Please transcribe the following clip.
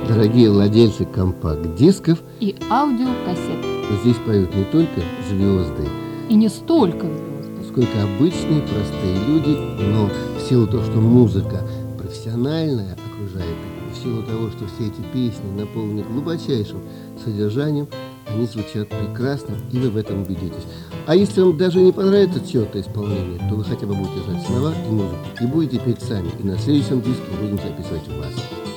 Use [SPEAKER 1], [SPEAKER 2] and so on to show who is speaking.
[SPEAKER 1] Дорогие владельцы компакт-дисков
[SPEAKER 2] и аудиокассет.
[SPEAKER 1] Здесь поют не только звезды,
[SPEAKER 2] и не столько звезды,
[SPEAKER 1] сколько обычные простые люди, но в силу того, что музыка профессиональная окружает их, в силу того, что все эти песни наполнены глубочайшим содержанием, они звучат прекрасно, и вы в этом убедитесь. А если вам даже не понравится чье-то исполнение, то вы хотя бы будете знать слова и музыку, и будете петь сами, и на следующем диске будем записывать вас.